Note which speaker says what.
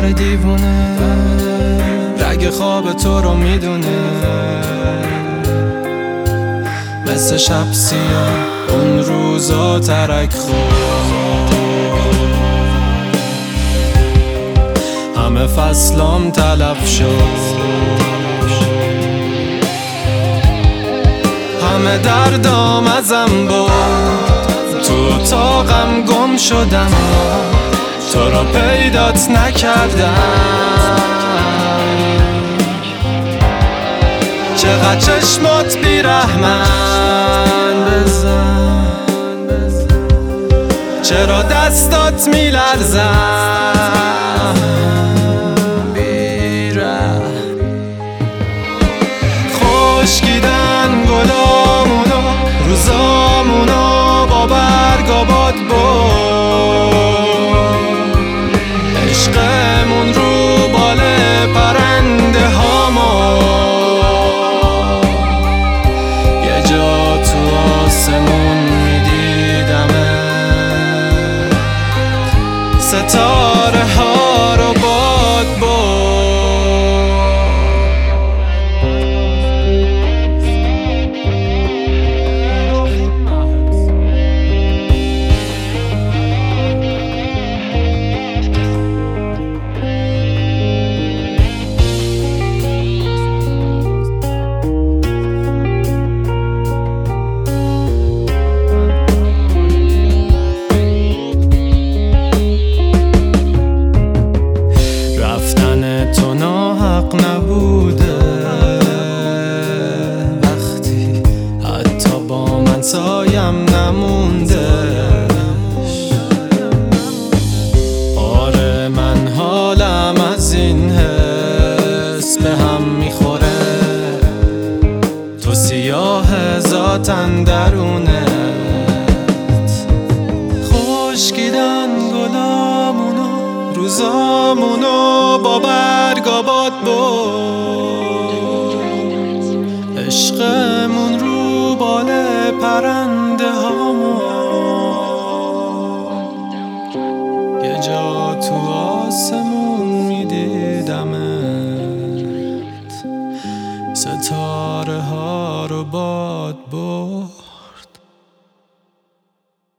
Speaker 1: دیوونه رگ خواب تو رو میدونه، مثل شب سیاه اون روزا ترک خورد. همه فصلام تلف شد، همه دردام ازم برد، تو اتاقم گم شدم، تو را پیدات نکردم. چقدر چشمات بیرحمن بزن، چرا دستات میلرزن بیره. خشکیدن گلامونو، روزامونو با برگ آباد بود، عشقمون رو بال پرنده هامو، یه جا تو آسمون میدیدمه، ستاره ها رو باد بود. نبوده وقتی حتی با من سایم نمونده. آره من حالم از این حس به هم میخوره، تو سیاه ذاتن درونت. خشکیدن گلامونو، روزامونو با برگ آباد بود، عشقمون رو بال پرنده هامو، یه جا تو آسمون میدیدمت، ستاره ها رو باد بود.